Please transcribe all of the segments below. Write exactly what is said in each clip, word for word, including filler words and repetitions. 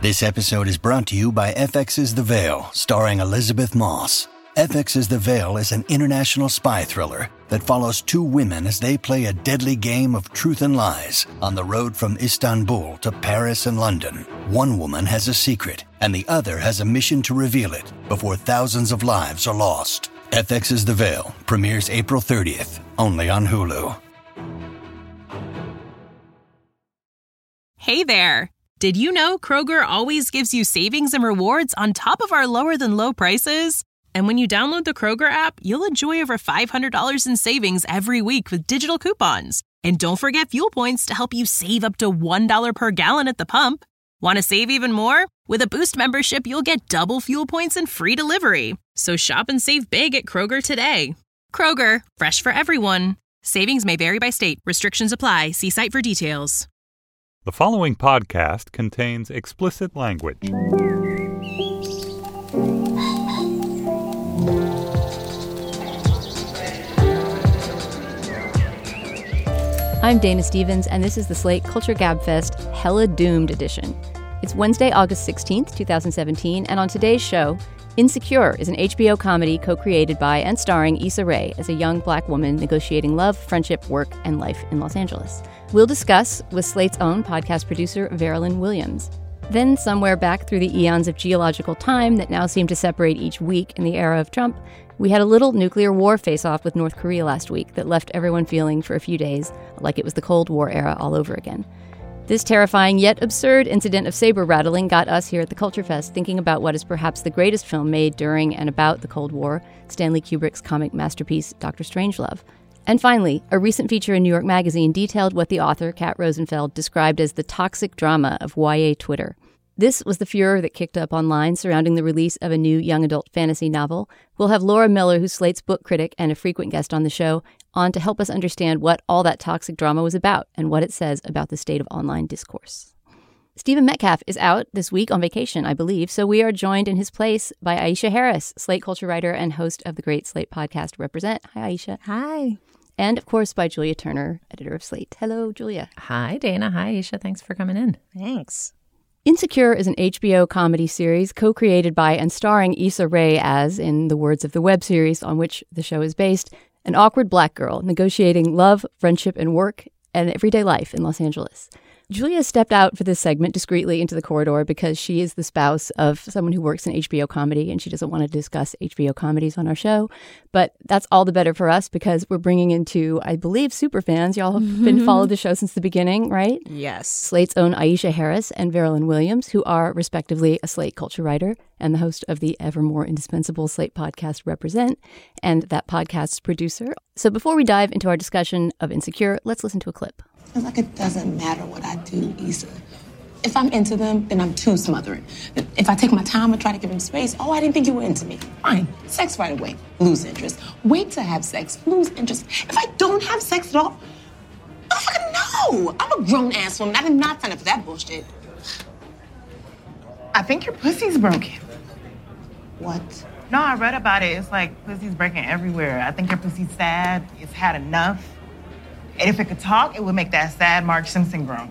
This episode is brought to you by F X's The Veil, starring Elizabeth Moss. F X's The Veil is an international spy thriller that follows two women as they play a deadly game of truth and lies on the road from Istanbul to Paris and London. One woman has a secret, and the other has a mission to reveal it before thousands of lives are lost. F X's The Veil premieres April thirtieth, only on Hulu. Hey there! Did you know Kroger always gives you savings and rewards on top of our lower-than-low prices? And when you download the Kroger app, you'll enjoy over five hundred dollars in savings every week with digital coupons. And don't forget fuel points to help you save up to one dollar per gallon at the pump. Want to save even more? With a Boost membership, you'll get double fuel points and free delivery. So shop and save big at Kroger today. Kroger, fresh for everyone. Savings may vary by state. Restrictions apply. See site for details. The following podcast contains explicit language. I'm Dana Stevens, and this is the Slate Culture Gabfest Hella Doomed edition. It's Wednesday, August sixteenth, twenty seventeen, and on today's show, Insecure is an H B O comedy co-created by and starring Issa Rae as a young black woman negotiating love, friendship, work, and life in Los Angeles. We'll discuss with Slate's own podcast producer, Veralyn Williams. Then, somewhere back through the eons of geological time that now seem to separate each week in the era of Trump, we had a little nuclear war face-off with North Korea last week that left everyone feeling for a few days like it was the Cold War era all over again. This terrifying yet absurd incident of saber rattling got us here at the Culture Fest thinking about what is perhaps the greatest film made during and about the Cold War, Stanley Kubrick's comic masterpiece, Doctor Strangelove. And finally, a recent feature in New York Magazine detailed what the author, Kat Rosenfeld, described as the toxic drama of Y A Twitter. This was the furor that kicked up online surrounding the release of a new young adult fantasy novel. We'll have Laura Miller, who's Slate's book critic and a frequent guest on the show, on to help us understand what all that toxic drama was about and what it says about the state of online discourse. Stephen Metcalf is out this week on vacation, I believe, so we are joined in his place by Aisha Harris, Slate culture writer and host of the great Slate podcast Represent. Hi, Aisha. Hi. And, of course, by Julia Turner, editor of Slate. Hello, Julia. Hi, Dana. Hi, Aisha. Thanks for coming in. Thanks. Insecure is an H B O comedy series co-created by and starring Issa Rae as, in the words of the web series on which the show is based, an awkward black girl negotiating love, friendship, and work and everyday life in Los Angeles. Julia stepped out for this segment discreetly into the corridor because she is the spouse of someone who works in H B O comedy and she doesn't want to discuss H B O comedies on our show. But that's all the better for us because we're bringing in two, I believe, superfans. Y'all have mm-hmm. been followed the show since the beginning, right? Yes. Slate's own Aisha Harris and Veralyn Williams, who are respectively a Slate culture writer and the host of the ever more indispensable Slate podcast Represent, and that podcast's producer. So before we dive into our discussion of Insecure, let's listen to a clip. It's like it doesn't matter what I do, Issa. If I'm into them, then I'm too smothering. If I take my time and try to give them space, oh, I didn't think you were into me. Fine. Sex right away. Lose interest. Wait to have sex. Lose interest. If I don't have sex at all, I fucking know. I'm a grown-ass woman. I did not sign up for that bullshit. I think your pussy's broken. What? No, I read about it. It's like pussy's breaking everywhere. I think your pussy's sad. It's had enough. And if it could talk, it would make that sad Marge Simpson groan.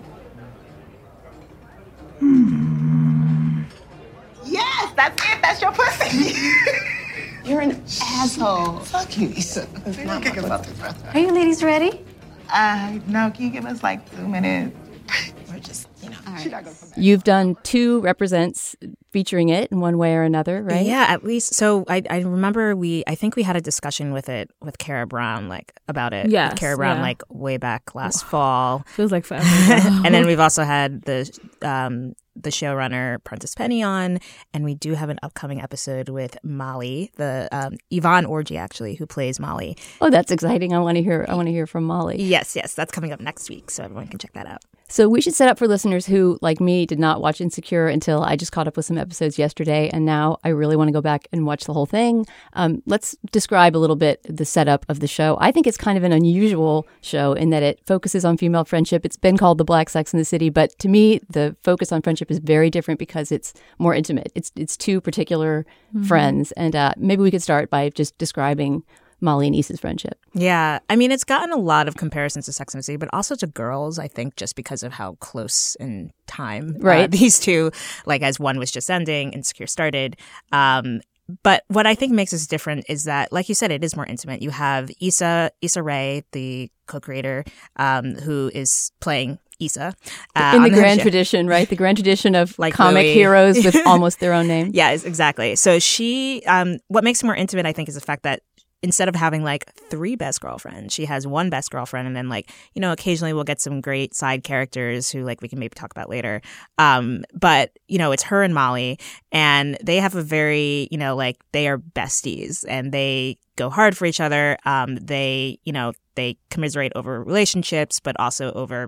Hmm. Yes, that's it. That's your pussy. You're an asshole. Fuck you, Issa. Are you ladies ready? Uh, no, can you give us like two minutes? We're just, you know. All right. You've done two Represents featuring it in one way or another, right? Yeah, at least. So I, I remember we, I think we had a discussion with it, with Kara Brown, like about it. Yes, with Kara Brown, yeah. like way back last fall. Feels like forever. And then we've also had the um, the showrunner Prentice Penny on, and we do have an upcoming episode with Molly, the um, Yvonne Orji actually, who plays Molly. Oh, that's exciting! I want to hear. I want to hear from Molly. Yes, yes, that's coming up next week, so everyone can check that out. So we should set up for listeners who, like me, did not watch Insecure until I just caught up with some episodes yesterday, and now I really want to go back and watch the whole thing. Um, let's describe a little bit the setup of the show. I think it's kind of an unusual show in that it focuses on female friendship. It's been called the Black Sex and the City, but to me, the focus on friendship is very different because it's more intimate. It's it's two particular mm-hmm. friends, and uh, maybe we could start by just describing Molly and Issa's friendship. Yeah. I mean, it's gotten a lot of comparisons to Sex and the City, but also to Girls, I think, just because of how close in time right. uh, these two, like as one was just ending, Insecure started. Um, but what I think makes this different is that, like you said, it is more intimate. You have Issa, Issa Rae, the co-creator, um, who is playing Issa. Uh, in the grand show. tradition, right? The grand tradition of like comic Louis. heroes with almost their own name. Yes, exactly. So she, um, what makes it more intimate, I think, is the fact that instead of having like three best girlfriends, she has one best girlfriend. And then like, you know, occasionally we'll get some great side characters who like we can maybe talk about later. Um, but, you know, it's her and Molly, and they have a very, you know, like they are besties and they go hard for each other. Um, they, you know, they commiserate over relationships, but also over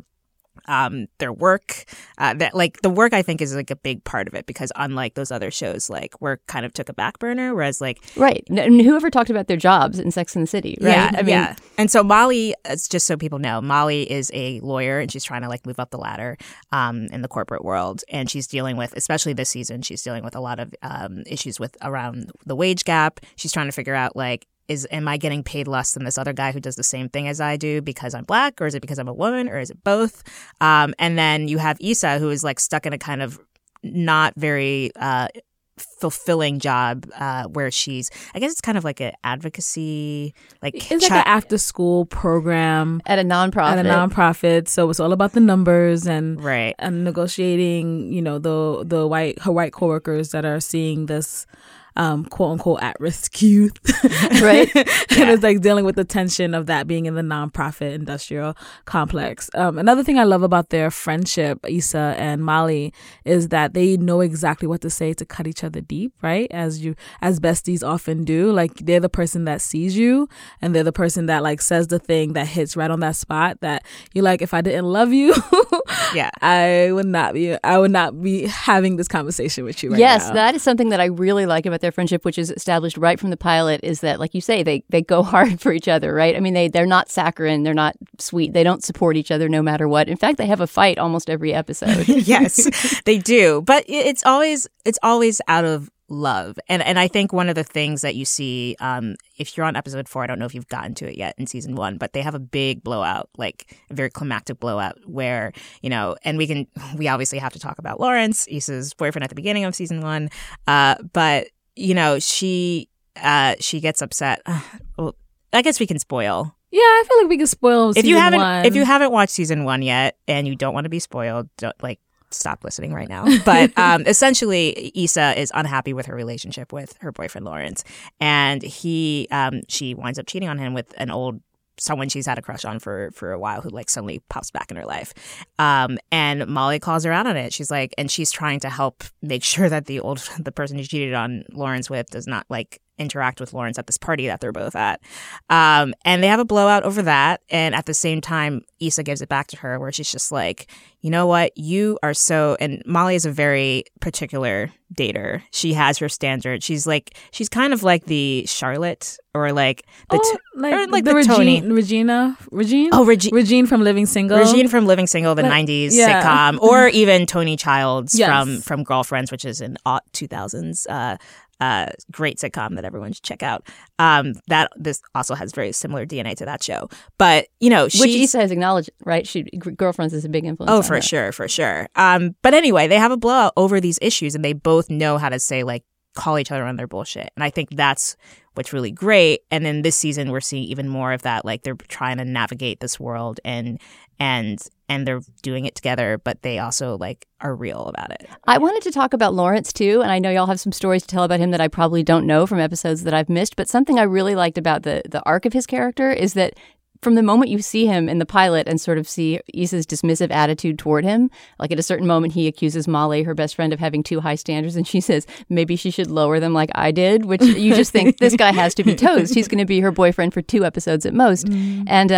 um their work. Uh that like the work I think is like a big part of it, because unlike those other shows, like work kind of took a back burner, whereas like right and whoever talked about their jobs in Sex and the City, right? Yeah, I mean, yeah. And so Molly, it's just so people know, Molly is a lawyer and she's trying to like move up the ladder um in the corporate world, and she's dealing with, especially this season, she's dealing with a lot of um issues with around the wage gap. She's trying to figure out like, Is am I getting paid less than this other guy who does the same thing as I do because I'm black, or is it because I'm a woman, or is it both? Um, and then you have Issa, who is like stuck in a kind of not very uh, fulfilling job uh, where she's, I guess it's kind of like an advocacy, like it's chi- like an after school program at a nonprofit. At a nonprofit, so it's all about the numbers and right and negotiating. You know, the the white her white coworkers that are seeing this. Um, quote unquote at risk youth, right? And yeah. it's like dealing with the tension of that being in the nonprofit industrial complex. Um, another thing I love about their friendship, Issa and Molly, is that they know exactly what to say to cut each other deep, right? As you, as besties often do. Like they're the person that sees you, and they're the person that like says the thing that hits right on that spot that you're like, if I didn't love you, yeah, I would not be, I would not be having this conversation with you right yes, now. Yes, that is something that I really like about their friendship, which is established right from the pilot, is that, like you say, they they go hard for each other, right? I mean, they, they're not saccharine, they're not sweet, they don't support each other no matter what. In fact, they have a fight almost every episode. Yes, they do. But it's always it's always out of love. And and I think one of the things that you see, um, if you're on episode four, I don't know if you've gotten to it yet in season one, but they have a big blowout, like a very climactic blowout where, you know, and we can, we obviously have to talk about Lawrence, Issa's boyfriend at the beginning of season one. Uh, but you know, she uh, she gets upset. Uh, well, I guess we can spoil. Yeah, I feel like we can spoil if season you haven't one. if you haven't watched season one yet and you don't want to be spoiled, don't, like stop listening right now. But um, essentially, Issa is unhappy with her relationship with her boyfriend Lawrence, and he um, she winds up cheating on him with an old. Someone she's had a crush on for for a while, who like suddenly pops back in her life. Um, and Molly calls her out on it. She's like, and she's trying to help make sure that the old the person who cheated on Lawrence with does not like interact with Lawrence at this party that they're both at. Um, and they have a blowout over that. And at the same time, Issa gives it back to her where she's just like, you know what? You are so, and Molly is a very particular dater. She has her standard. She's like, she's kind of like the Charlotte or like the, oh, t- like, or like the, the Regine, Tony. Regina, Regine? Oh, Regi- Regine from Living Single. Regine from Living Single, the like, nineties yeah. sitcom, or even Tony Childs yes. from, from Girlfriends, which is an two thousands uh, uh, great sitcom that everyone should check out. Um, that this also has very similar D N A to that show. But, you know, she's... Which Issa has acknowledged, right? She Girlfriends is a big influence Oh, on for her. sure, for sure. Um, but anyway, they have a blowout over these issues, and they both know how to say, like, call each other on their bullshit. And I think that's what's really great. And then this season, we're seeing even more of that. Like, they're trying to navigate this world, and and and they're doing it together, but they also, like, are real about it. I wanted to talk about Lawrence, too, and I know y'all have some stories to tell about him that I probably don't know from episodes that I've missed, but something I really liked about the, the arc of his character is that from the moment you see him in the pilot and sort of see Issa's dismissive attitude toward him, like at a certain moment he accuses Molly, her best friend, of having too high standards, and she says maybe she should lower them like I did, which you just think this guy has to be toast. He's going to be her boyfriend for two episodes at most. Mm. And uh,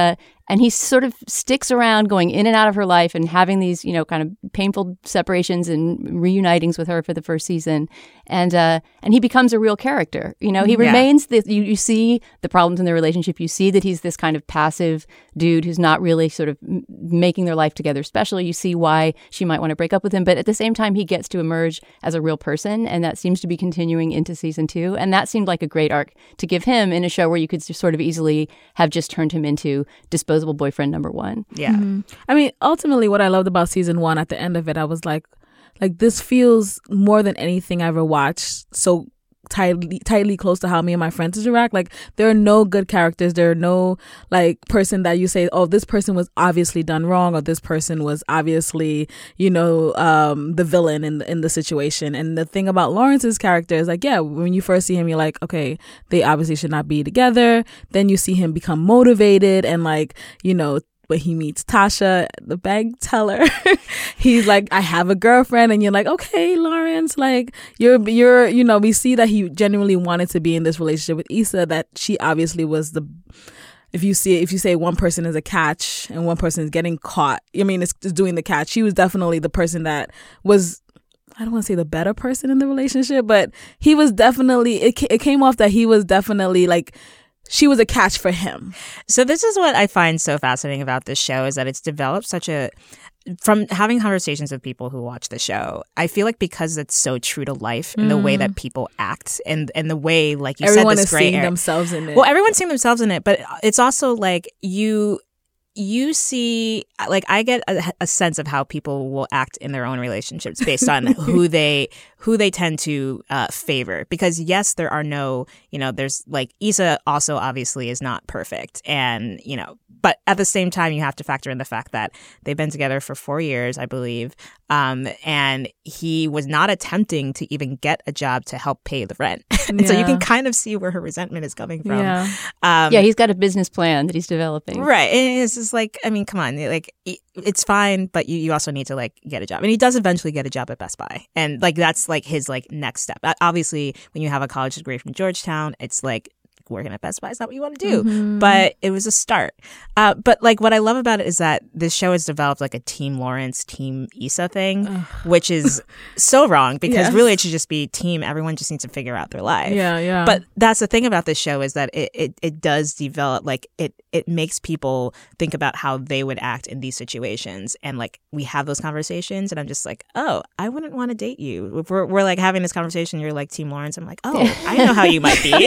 And he sort of sticks around going in and out of her life and having these, you know, kind of painful separations and reunitings with her for the first season. And uh, and he becomes a real character. You know, he Yeah. remains, the, you, you see the problems in their relationship. You see that he's this kind of passive dude who's not really sort of m- making their life together special. You see why she might want to break up with him. But at the same time, he gets to emerge as a real person. And that seems to be continuing into season two. And that seemed like a great arc to give him in a show where you could sort of easily have just turned him into disposable boyfriend number one. Yeah. Mm-hmm. I mean, ultimately, what I loved about season one, at the end of it, I was like, like this feels more than anything I ever watched so tightly, tightly close to how me and my friends interact. Like, there are no good characters. There are no like person that you say, oh, this person was obviously done wrong, or this person was obviously, you know, um, the villain in in the situation. And the thing about Lawrence's character is like, yeah, when you first see him, you're like, okay, they obviously should not be together. Then you see him become motivated and like, you know, when he meets Tasha, the bank teller, he's like, I have a girlfriend. And you're like, okay, Lawrence, like you're, you're, you know, we see that he genuinely wanted to be in this relationship with Issa, that she obviously was the, if you see, if you say one person is a catch and one person is getting caught, I mean, it's just doing the catch. She was definitely the person that was, I don't want to say the better person in the relationship, but he was definitely, it, it came off that he was definitely like, she was a catch for him. So this is what I find so fascinating about this show, is that it's developed such a, from having conversations with people who watch the show, I feel like because it's so true to life in mm. the way that people act and, and the way, like you everyone said, this is gray seeing area. themselves in it. Well, everyone's seeing themselves in it, but it's also like you... You see, like, I get a, a sense of how people will act in their own relationships based on who they who they tend to uh, favor. Because, yes, there are no, you know, there's like Issa also obviously is not perfect. And, you know, but at the same time, you have to factor in the fact that they've been together for four years, I believe. Um, and he was not attempting to even get a job to help pay the rent. And Yeah. so you can kind of see where her resentment is coming from. Yeah. Um, Yeah, he's got a business plan that he's developing. Right. And it's just like, I mean, come on, like it's fine, but you, you also need to like get a job. And he does eventually get a job at Best Buy. And like that's like his like next step. Obviously, when you have a college degree from Georgetown, it's like working at Best Buy is not what you want to do. Mm-hmm. But it was a start. Uh, but like what I love about it is that this show has developed like a Team Lawrence, Team Issa thing, Ugh. which is so wrong because Yes. really it should just be team. Everyone just needs to figure out their life. Yeah, yeah. But that's the thing about this show is that it, it, it does develop, like it, it makes people think about how they would act in these situations. And like we have those conversations and I'm just like, oh, I wouldn't want to date you. If we're, we're like having this conversation, you're like Team Lawrence. I'm like, oh, I know how you might be.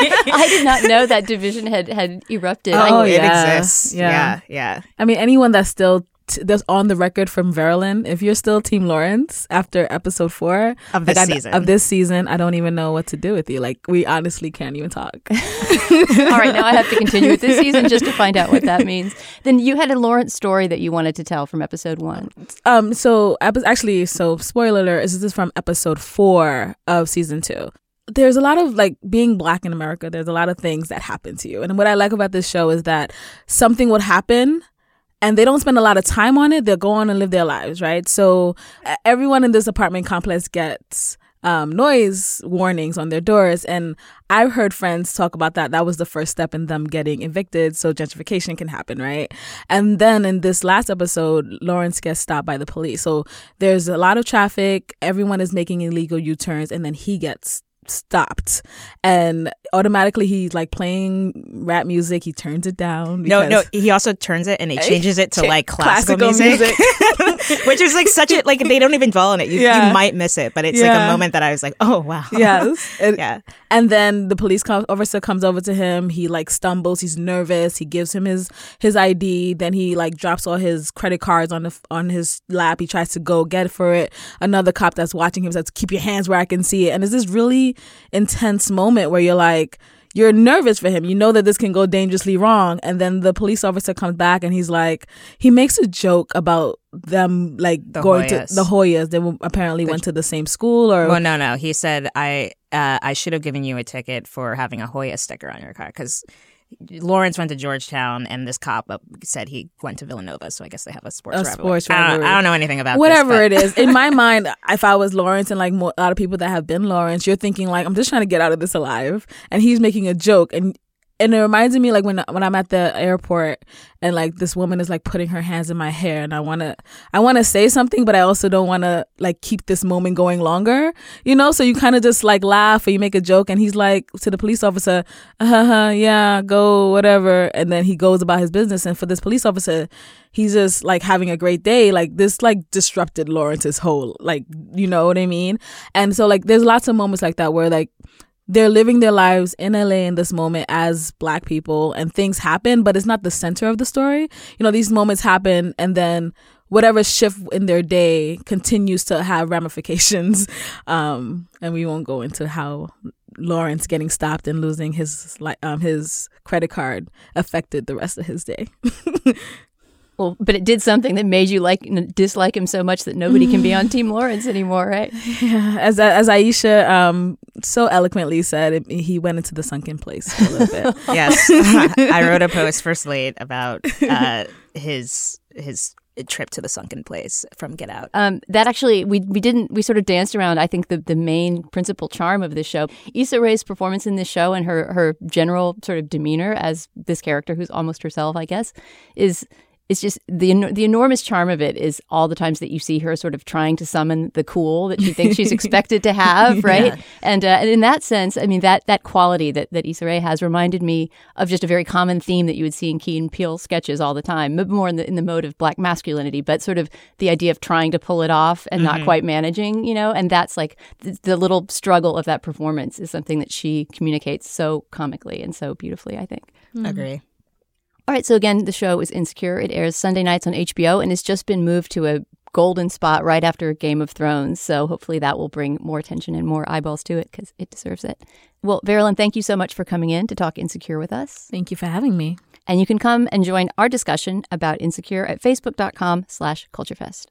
I did not know that division had, had erupted. Oh, Oh, it yeah. exists. Yeah. Yeah, yeah. I mean, anyone that's still t- that's on the record from Verlin, if you're still Team Lawrence after episode four Of this like, I- season. of this season, I don't even know what to do with you. Like, we honestly can't even talk. All right, now I have to continue with this season just to find out what that means. Then you had a Lawrence story that you wanted to tell from episode one. Um, so epi- actually, so spoiler alert, this is from episode four of season two. There's a lot of like being Black in America. There's a lot of things that happen to you. And what I like about this show is that something would happen and they don't spend a lot of time on it. They'll go on and live their lives, right? So uh, everyone in this apartment complex gets um, noise warnings on their doors. And I've heard friends talk about that. That was the first step in them getting evicted so gentrification can happen, right? And then in this last episode, Lawrence gets stopped by the police. So there's a lot of traffic. Everyone is making illegal U-turns and then he gets stopped and automatically he's like playing rap music. He turns it down. No, no, he also turns it and he changes it to like classical, classical music, music. which is like such a, like they don't even dwell on it. You, Yeah. you might miss it, but it's like Yeah. a moment that I was like, oh, wow. Yes. And, Yeah. and then the police com- officer comes over to him. He like stumbles. He's nervous. He gives him his his I D. Then he like drops all his credit cards on the on his lap. He tries to go get for it. Another cop that's watching him says, keep your hands where I can see it. And it's this really intense moment where you're like, you're nervous for him. You know that this can go dangerously wrong. And then the police officer comes back and he's like, he makes a joke about them like The going Hoyas. to the Hoyas. They apparently went to the same school or Well, no, no. He said, I uh, I should have given you a ticket for having a Hoya sticker on your car because Lawrence went to Georgetown and this cop uh, said he went to Villanova. So I guess they have a sports A rivalry. sports I, don't, rivalry. I don't know anything about whatever this, it is. In my mind, if I was Lawrence and like mo- a lot of people that have been Lawrence, you're thinking like, I'm just trying to get out of this alive. And he's making a joke. And and it reminds me like when when I'm at the airport and like this woman is like putting her hands in my hair, and I want to I want to say something, but I also don't want to like keep this moment going longer, you know? So you kind of just like laugh or you make a joke, and he's like to the police officer, uh-huh, yeah, go, whatever. And then he goes about his business. And for this police officer, he's just like having a great day. Like this like disrupted Lawrence's whole, like, you know what I mean? And so like there's lots of moments like that where like they're living their lives in L A in this moment as Black people, and things happen, but it's not the center of the story. You know, these moments happen, and then whatever shift in their day continues to have ramifications. Um, and we won't go into how Lawrence getting stopped and losing his like um, his credit card affected the rest of his day. Well, but it did something that made you like dislike him so much that nobody can be on Team Lawrence anymore, right? Yeah, as as Aisha um, so eloquently said, it, he went into the sunken place for a little bit. Yes, I wrote a post for Slate about uh, his his trip to the sunken place from Get Out. Um, that actually, we we didn't, we sort of danced around, I think, the, the main principal charm of this show. Issa Rae's performance in this show and her, her general sort of demeanor as this character who's almost herself, I guess, is... It's just the the enormous charm of it is all the times that you see her sort of trying to summon the cool that she thinks she's expected to have, right? Yeah. And, uh, and in that sense, I mean, that that quality that, that Issa Rae has reminded me of just a very common theme that you would see in Key and Peele sketches all the time, more in the in the mode of Black masculinity, but sort of the idea of trying to pull it off and mm-hmm. not quite managing, you know? And that's like the, the little struggle of that performance is something that she communicates so comically and so beautifully, I think. Mm-hmm. Agree. All right, so again, the show is Insecure. It airs Sunday nights on H B O, and it's just been moved to a golden spot right after Game of Thrones. So hopefully that will bring more attention and more eyeballs to it because it deserves it. Well, Verilyn, thank you so much for coming in to talk Insecure with us. Thank you for having me. And you can come and join our discussion about Insecure at facebook.com slash culturefest.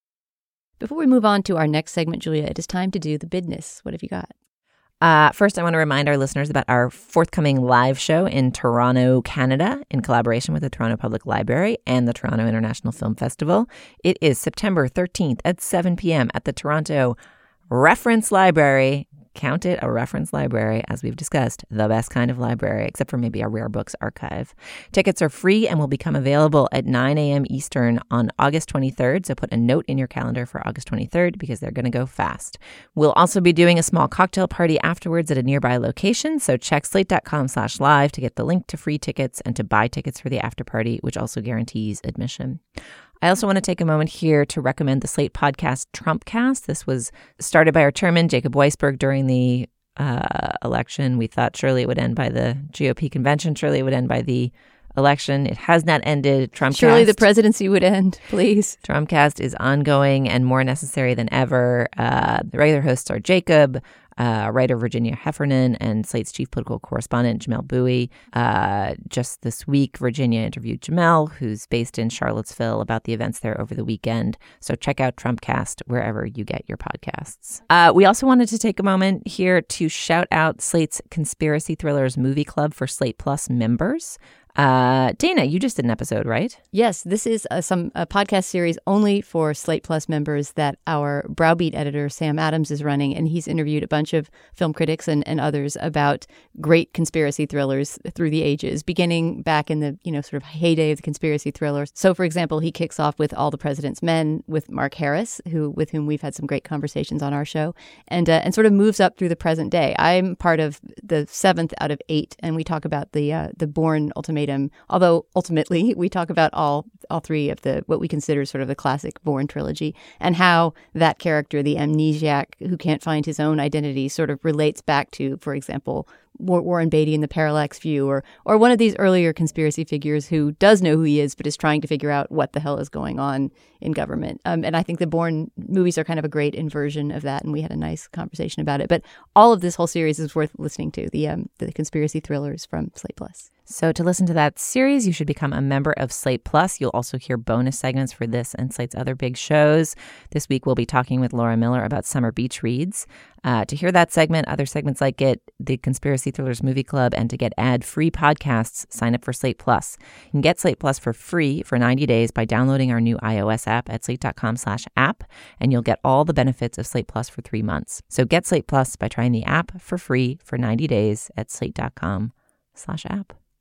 Before we move on to our next segment, Julia, it is time to do the bidness. What have you got? Uh, first, I want to remind our listeners about our forthcoming live show in Toronto, Canada, in collaboration with the Toronto Public Library and the Toronto International Film Festival. It is September thirteenth at seven p.m. at the Toronto Reference Library. Count it a reference library, as we've discussed, the best kind of library, except for maybe a rare books archive. Tickets are free and will become available at nine a.m. Eastern on August twenty-third, so put a note in your calendar for August twenty-third because they're going to go fast. We'll also be doing a small cocktail party afterwards at a nearby location, so check slate.com slash live to get the link to free tickets and to buy tickets for the after party, which also guarantees admission. I also want to take a moment here to recommend the Slate podcast Trumpcast. This was started by our chairman, Jacob Weisberg, during the uh, election. We thought surely it would end by the G O P convention. Surely it would end by the election. It has not ended. Trumpcast. Surely the presidency would end, please. Trumpcast is ongoing and more necessary than ever. Uh, the regular hosts are Jacob, Uh, writer Virginia Heffernan, and Slate's chief political correspondent, Jamelle Bouie. Uh, just this week, Virginia interviewed Jamelle, who's based in Charlottesville, about the events there over the weekend. So check out Trumpcast wherever you get your podcasts. Uh, we also wanted to take a moment here to shout out Slate's Conspiracy Thrillers Movie Club for Slate Plus members. Uh, Dana, you just did an episode, right? Yes, this is a, some a podcast series only for Slate Plus members that our Browbeat editor, Sam Adams, is running. And he's interviewed a bunch of film critics and, and others about great conspiracy thrillers through the ages, beginning back in the, you know, sort of heyday of the conspiracy thrillers. So, for example, he kicks off with All the President's Men with Mark Harris, who with whom we've had some great conversations on our show, and uh, and sort of moves up through the present day. I'm part of the seventh out of eight, and we talk about the uh, the Bourne Ultimatum. Although ultimately we talk about all all three of the what we consider sort of the classic Bourne trilogy and how that character, the amnesiac who can't find his own identity, sort of relates back to, for example, Warren Beatty in the Parallax View, or or one of these earlier conspiracy figures who does know who he is but is trying to figure out what the hell is going on in government. Um, and I think the Bourne movies are kind of a great inversion of that, and we had a nice conversation about it. But all of this whole series is worth listening to, the um, the conspiracy thrillers from Slate Plus. So to listen to that series, you should become a member of Slate Plus. You'll also hear bonus segments for this and Slate's other big shows. This week, we'll be talking with Laura Miller about Summer Beach Reads. Uh, to hear that segment, other segments like it, the Conspiracy Thrillers Movie Club, and to get ad-free podcasts, sign up for Slate Plus. You can get Slate Plus for free for ninety days by downloading our new iOS app at slate.com slash app, and you'll get all the benefits of Slate Plus for three months. So get Slate Plus by trying the app for free for ninety days at slate.com slash app.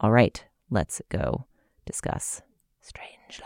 All right, let's go discuss Strangelove.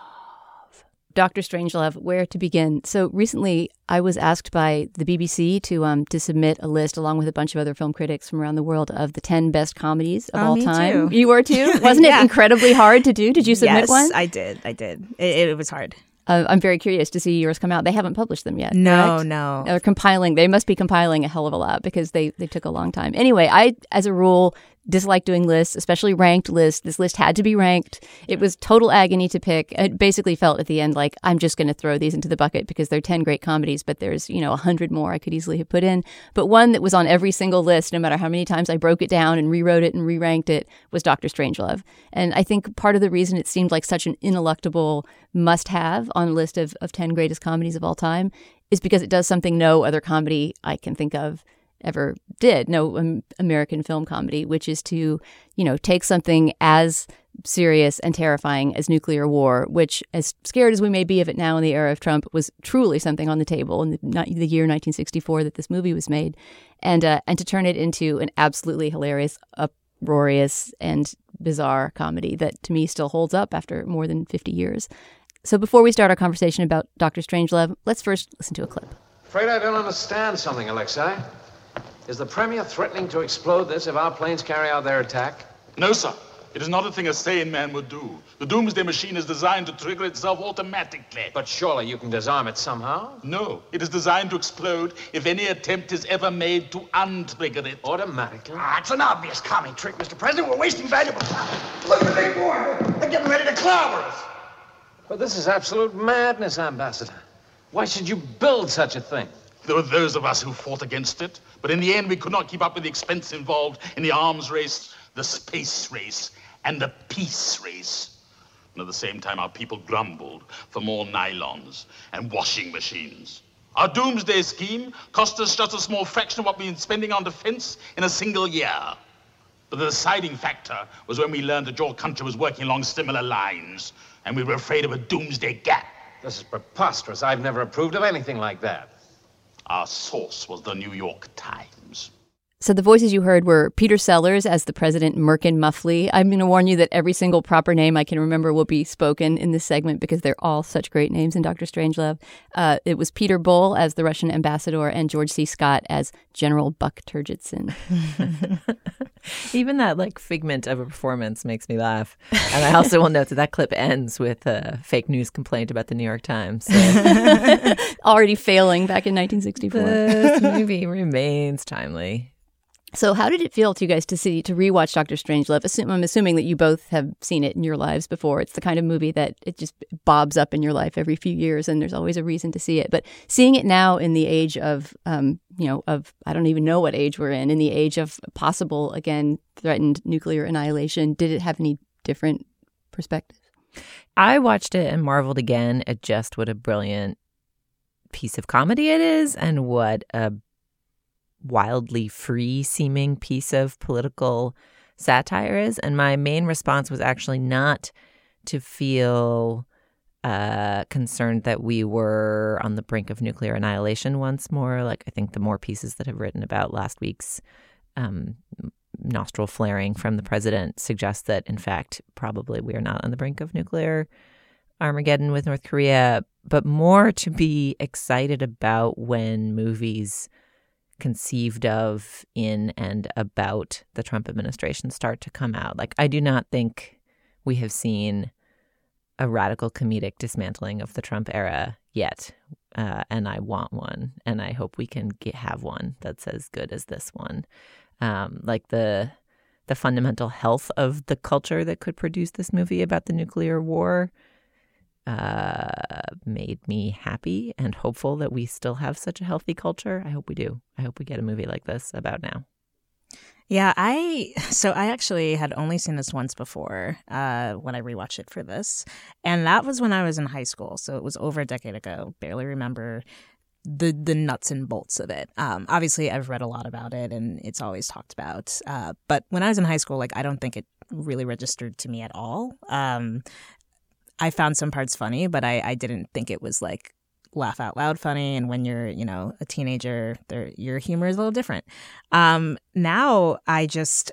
Doctor Strangelove, where to begin? So recently, I was asked by the B B C to um to submit a list along with a bunch of other film critics from around the world of the ten best comedies of oh, all me time. Too. You were too? Wasn't yeah. it incredibly hard to do? Did you submit yes, one? I did. I did. It, it was hard. Uh, I'm very curious to see yours come out. They haven't published them yet. No, correct? no. They're compiling. They must be compiling a hell of a lot because they, they took a long time. Anyway, I, as a rule, dislike doing lists, especially ranked lists. This list had to be ranked. It was total agony to pick. It basically felt at the end like I'm just going to throw these into the bucket because they're ten great comedies, but there's, you know, a hundred more I could easily have put in. But one that was on every single list, no matter how many times I broke it down and rewrote it and re-ranked it, was Doctor Strangelove. And I think part of the reason it seemed like such an ineluctable must-have on a list of, of ten greatest comedies of all time is because it does something no other comedy I can think of ever did, no um, American film comedy, which is to, you know, take something as serious and terrifying as nuclear war, which, as scared as we may be of it now in the era of Trump, was truly something on the table in the, not, the year nineteen sixty-four that this movie was made, and uh, and to turn it into an absolutely hilarious, uproarious, and bizarre comedy that to me still holds up after more than fifty years. So before we start our conversation about Doctor Strangelove, let's first listen to a clip. Afraid I don't understand something, Alexei. Is the Premier threatening to explode this if our planes carry out their attack? No, sir. It is not a thing a sane man would do. The Doomsday Machine is designed to trigger itself automatically. But surely you can disarm it somehow? No. It is designed to explode if any attempt is ever made to untrigger it. Automatically? Ah, it's an obvious commie trick, Mister President. We're wasting valuable time. Look at the big boy. They're getting ready to clobber us. But this is absolute madness, Ambassador. Why should you build such a thing? There were those of us who fought against it, but in the end we could not keep up with the expense involved in the arms race, the space race, and the peace race. And at the same time, our people grumbled for more nylons and washing machines. Our doomsday scheme cost us just a small fraction of what we've been spending on defense in a single year. But the deciding factor was when we learned that your country was working along similar lines, and we were afraid of a doomsday gap. This is preposterous. I've never approved of anything like that. Our source was the New York Times. So the voices you heard were Peter Sellers as the President Merkin Muffley. I'm going to warn you that every single proper name I can remember will be spoken in this segment because they're all such great names in Doctor Strangelove. Uh, it was Peter Bull as the Russian ambassador and George C. Scott as General Buck Turgidson. Even that like figment of a performance makes me laugh. And I also will note that that clip ends with a fake news complaint about the New York Times. So. Already failing back in nineteen sixty-four. This movie remains timely. So how did it feel to you guys to see, to rewatch Doctor Strangelove? Assume, I'm assuming that you both have seen it in your lives before. It's the kind of movie that it just bobs up in your life every few years and there's always a reason to see it. But seeing it now in the age of, um, you know, of, I don't even know what age we're in, in the age of possible, again, threatened nuclear annihilation, did it have any different perspective? I watched it and marveled again at just what a brilliant piece of comedy it is and what a wildly free-seeming piece of political satire is. And my main response was actually not to feel uh, concerned that we were on the brink of nuclear annihilation once more. Like, I think the more pieces that have written about last week's um, nostril flaring from the president suggest that, in fact, probably we are not on the brink of nuclear Armageddon with North Korea, but more to be excited about when movies conceived of in and about the Trump administration start to come out. Like, I do not think we have seen a radical comedic dismantling of the Trump era yet. Uh, and I want one. And I hope we can get, have one that's as good as this one. Um, like the the fundamental health of the culture that could produce this movie about the nuclear war uh, made me happy and hopeful that we still have such a healthy culture. I hope we do. I hope we get a movie like this about now. Yeah, I so I actually had only seen this once before uh, when I rewatched it for this. And that was when I was in high school. So it was over a decade ago. Barely remember the the nuts and bolts of it. Um, obviously, I've read a lot about it and it's always talked about. Uh, but when I was in high school, like I don't think it really registered to me at all. Um, I found some parts funny, but I, I didn't think it was like laugh out loud funny. And when you're, you know, a teenager, your humor is a little different. Um, now I just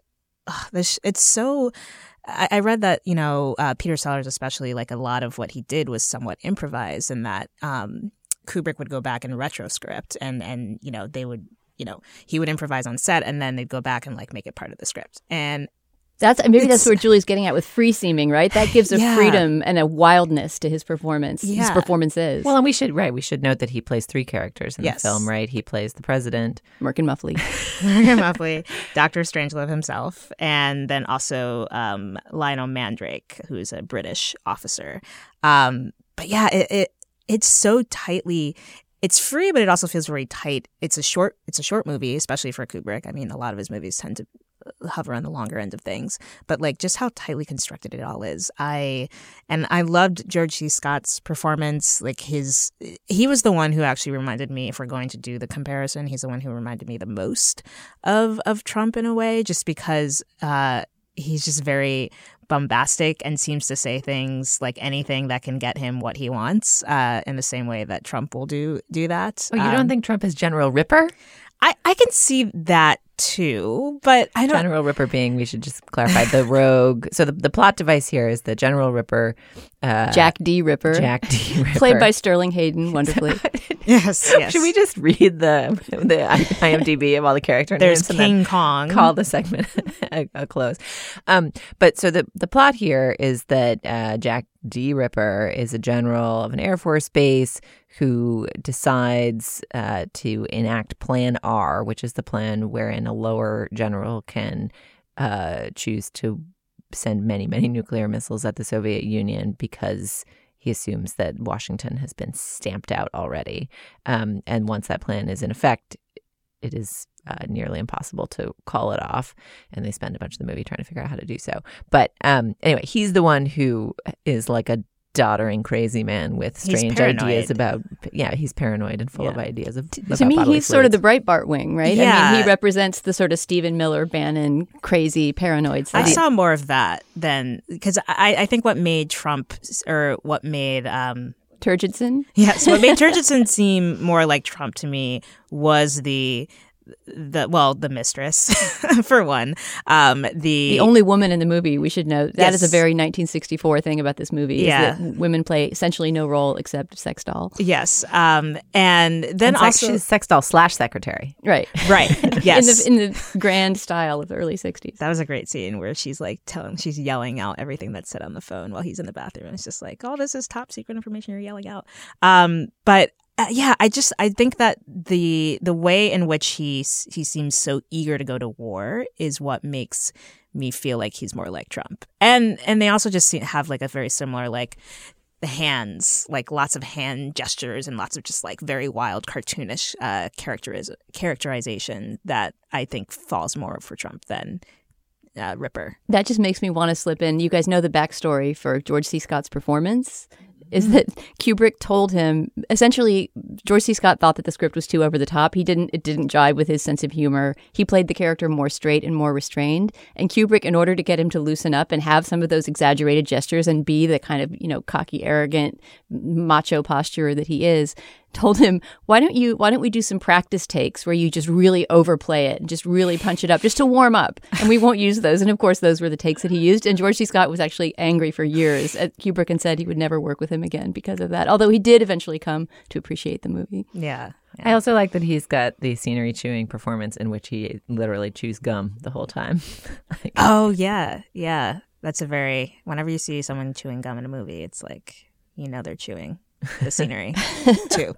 ugh, this, it's so. I, I read that you know uh, Peter Sellers, especially, like a lot of what he did was somewhat improvised, and that um, Kubrick would go back and retroscript, and and you know they would you know he would improvise on set, and then they'd go back and like make it part of the script, and. That's maybe that's where Julie's getting at with free seeming, right? That gives a yeah. freedom and a wildness to his performance. Yeah. His performances. Well, and we should right. We should note that he plays three characters in yes. the film, right? He plays the president, Merkin Muffley, Merkin Muffley, Doctor Strangelove himself, and then also um, Lionel Mandrake, who's a British officer. Um, but yeah, it, it it's so tightly. It's free, but it also feels very tight. It's a short. It's a short movie, especially for Kubrick. I mean, a lot of his movies tend to hover on the longer end of things, but like just how tightly constructed it all is. I and I loved George C. Scott's performance. Like his, he was the one who actually reminded me, if we're going to do the comparison, he's the one who reminded me the most of of Trump in a way, just because uh, he's just very bombastic and seems to say things like anything that can get him what he wants. Uh, in the same way that Trump will do do that. Oh, you um, don't think Trump is General Ripper? I, I can see that too, but I don't. General Ripper being, we should just clarify, the rogue. So the, the plot device here is the General Ripper. Uh, Jack D. Ripper. Jack D. Ripper. Played by Sterling Hayden, wonderfully. yes, yes. Should we just read the the IMDb of all the character There's names? King Kong. Call the segment a, a close. Um, but so the, the plot here is that uh, Jack D. Ripper is a general of an Air Force base who decides uh, to enact Plan R, which is the plan wherein a lower general can uh, choose to send many, many nuclear missiles at the Soviet Union because he assumes that Washington has been stamped out already. Um, and once that plan is in effect, it is uh, nearly impossible to call it off. And they spend a bunch of the movie trying to figure out how to do so. But um, anyway, he's the one who is like a doddering crazy man with strange ideas about yeah he's paranoid and full yeah. of ideas of to, to me he's fluids. Sort of the Breitbart wing, right? Yeah. I mean, he represents the sort of Stephen Miller Bannon crazy paranoid side. I saw more of that than because I, I think what made Trump or what made um Turgidson yes what made Turgidson seem more like Trump to me was the the well the mistress for one um the the only woman in the movie, we should note that yes. is a very nineteen sixty-four thing about this movie, yeah is that women play essentially no role except sex doll. Yes um and then and also she's sex doll slash secretary, right right yes in the in the grand style of the early sixties. That was a great scene where she's like telling she's yelling out everything that's said on the phone while he's in the bathroom, and it's just like, oh, this is top secret information you're yelling out. um but Uh, yeah, I just I think that the the way in which he he seems so eager to go to war is what makes me feel like he's more like Trump. And and they also just seem, have like a very similar like the hands, like lots of hand gestures and lots of just like very wild cartoonish uh, characteriz- characterization that I think falls more for Trump than uh, Ripper. That just makes me want to slip in. You guys know the backstory for George C. Scott's performance? Is that Kubrick told him, essentially, George C. Scott thought that the script was too over the top. He didn't, it didn't jive with his sense of humor. He played the character more straight and more restrained. And Kubrick, in order to get him to loosen up and have some of those exaggerated gestures and be the kind of, you know, cocky, arrogant, macho posture that he is, told him, why don't you, why don't we do some practice takes where you just really overplay it and just really punch it up just to warm up? And we won't use those. And of course, those were the takes that he used. And George C. Scott was actually angry for years at Kubrick and said he would never work with him again because of that. Although he did eventually come to appreciate the movie. Yeah. yeah. I also like that he's got the scenery chewing performance in which he literally chews gum the whole time. like, oh, yeah. Yeah. That's a very, whenever you see someone chewing gum in a movie, it's like, you know, they're chewing the scenery too.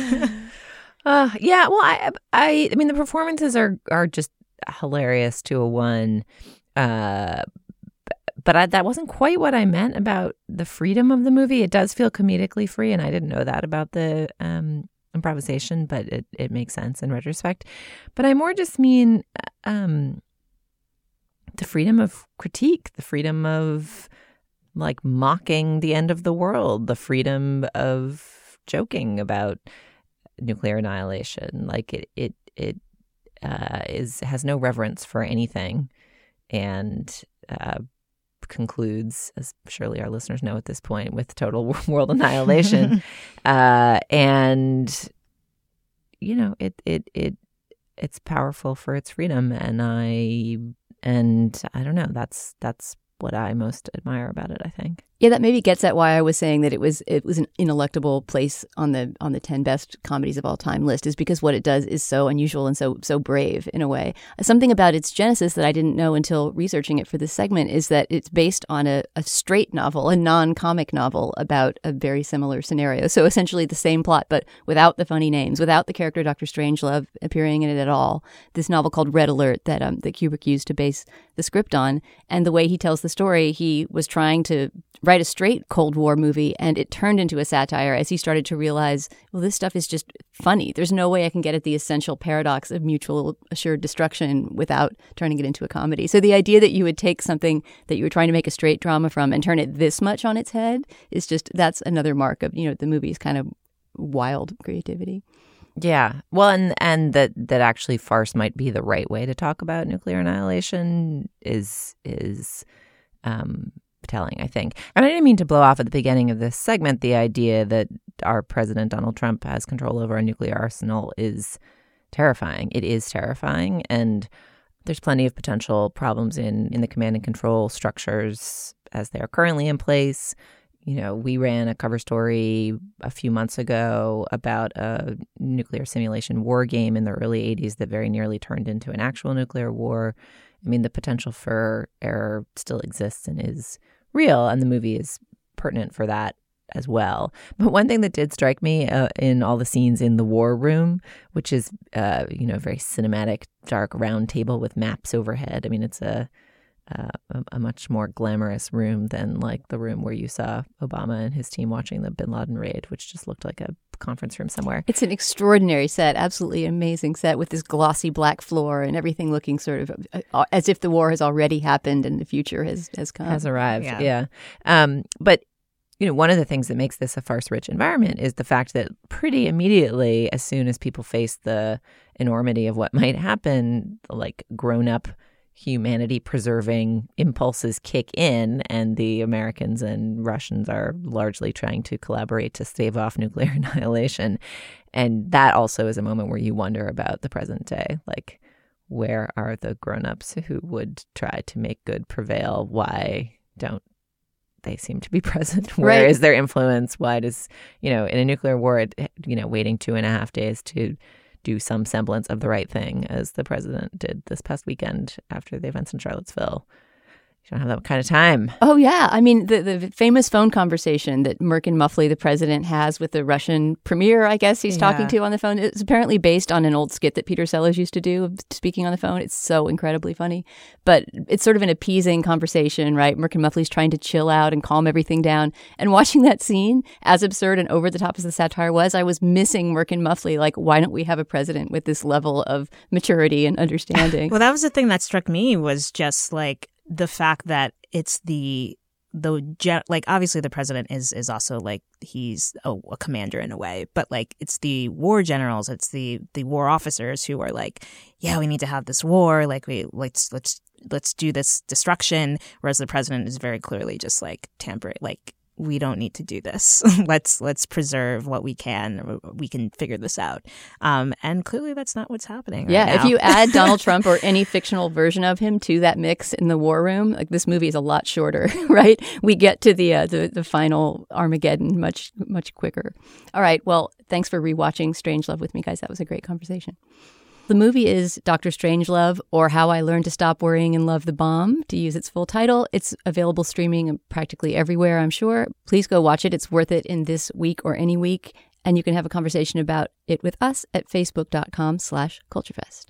uh, yeah, well, I, I, I mean, the performances are are just hilarious to a one, uh, but I, that wasn't quite what I meant about the freedom of the movie. It does feel comedically free, and I didn't know that about the um, improvisation, but it it makes sense in retrospect. But I more just mean um, the freedom of critique, the freedom of like mocking the end of the world, the freedom of joking about nuclear annihilation. Like it, it, it uh, is has no reverence for anything, and uh, concludes, as surely our listeners know at this point, with total world annihilation. uh, and you know, it, it, it, it's powerful for its freedom, and I And I don't know, that's that's what I most admire about it, I think. Yeah, that maybe gets at why I was saying that it was it was an ineluctable place on the on the ten best comedies of all time list, is because what it does is so unusual and so so brave in a way. Something about its genesis that I didn't know until researching it for this segment is that it's based on a, a straight novel, a non-comic novel about a very similar scenario. So essentially the same plot, but without the funny names, without the character Doctor Strangelove appearing in it at all. This novel called Red Alert that um, that Kubrick used to base the script on, and the way he tells the story, he was trying to write a straight Cold War movie, and it turned into a satire as he started to realize, well, this stuff is just funny. There's no way I can get at the essential paradox of mutual assured destruction without turning it into a comedy. So the idea that you would take something that you were trying to make a straight drama from and turn it this much on its head is just, that's another mark of, you know, the movie's kind of wild creativity. Yeah. Well, and and that that actually farce might be the right way to talk about nuclear annihilation is is um telling, I think. And I didn't mean to blow off at the beginning of this segment the idea that our president, Donald Trump, has control over a nuclear arsenal is terrifying. It is terrifying. And there's plenty of potential problems in, in the command and control structures as they are currently in place. You know, we ran a cover story a few months ago about a nuclear simulation war game in the early eighties that very nearly turned into an actual nuclear war. I mean, the potential for error still exists and is real, and the movie is pertinent for that as well. But one thing that did strike me uh, in all the scenes in the war room, which is, uh, you know, very cinematic, dark round table with maps overhead. I mean, it's a, uh, a a much more glamorous room than like the room where you saw Obama and his team watching the Bin Laden raid, which just looked like a conference room somewhere. It's an extraordinary set, absolutely amazing set with this glossy black floor and everything looking sort of uh, as if the war has already happened and the future has, has come. Has arrived, Yeah. yeah. Um, but, you know, one of the things that makes this a farce-rich environment is the fact that pretty immediately, as soon as people face the enormity of what might happen, like grown-up humanity-preserving impulses kick in, and the Americans and Russians are largely trying to collaborate to stave off nuclear annihilation. And that also is a moment where you wonder about the present day. Like, where are the grown-ups who would try to make good prevail? Why don't they seem to be present? Where Right. is their influence? Why does, you know, in a nuclear war, it, you know, waiting two and a half days to do some semblance of the right thing, as the president did this past weekend after the events in Charlottesville. You don't have that kind of time. Oh, yeah. I mean, the, the famous phone conversation that Merkin Muffley, the president, has with the Russian premier, I guess he's Yeah. talking to on the phone. It's apparently based on an old skit that Peter Sellers used to do, of speaking on the phone. It's so incredibly funny. But it's sort of an appeasing conversation, right? Merkin Muffley's trying to chill out and calm everything down. And watching that scene, as absurd and over the top as the satire was, I was missing Merkin Muffley. Like, why don't we have a president with this level of maturity and understanding? Well, that was the thing that struck me, was just like the fact that it's the the gen- like obviously the president is is also like he's a, a commander in a way, but like it's the war generals, it's the the war officers who are like, yeah, we need to have this war, like we let's let's let's do this destruction, whereas the president is very clearly just like tampering, like we don't need to do this. let's let's preserve what we can. We can figure this out. Um, and clearly that's not what's happening right Yeah, now. if you add Donald Trump or any fictional version of him to that mix in the war room, like this movie is a lot shorter, right? We get to the uh, the, the final Armageddon much much quicker. All right, well, thanks for rewatching Strangelove with me, guys. That was a great conversation. The movie is Doctor Strangelove, or How I Learned to Stop Worrying and Love the Bomb, to use its full title. It's available streaming practically everywhere, I'm sure. Please go watch it. It's worth it in this week or any week. And you can have a conversation about it with us at facebook.com slash culturefest.